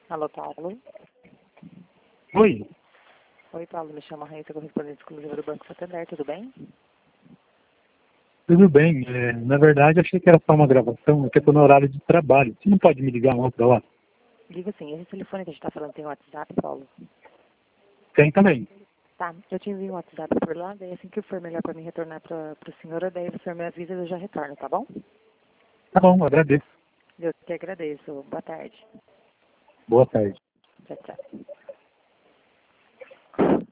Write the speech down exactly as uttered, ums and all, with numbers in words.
Alô, Paulo. Oi, Oi, Paulo. Me chama Raíssa, correspondente exclusiva do Banco Santander. Tudo bem? tudo bem. É, na verdade, achei que era só uma gravação, porque eu estou no horário de trabalho. Você não pode me ligar uma outra hora? Diga assim, esse telefone que a gente está falando tem WhatsApp, Paulo? Tem também. Tá, eu te envio um WhatsApp por lá, daí assim que for melhor para mim retornar para a senhora, daí o senhor me avisa e eu já retorno, tá bom? Tá bom, agradeço. Eu te agradeço. Boa tarde. Boa tarde. Tchau, tchau.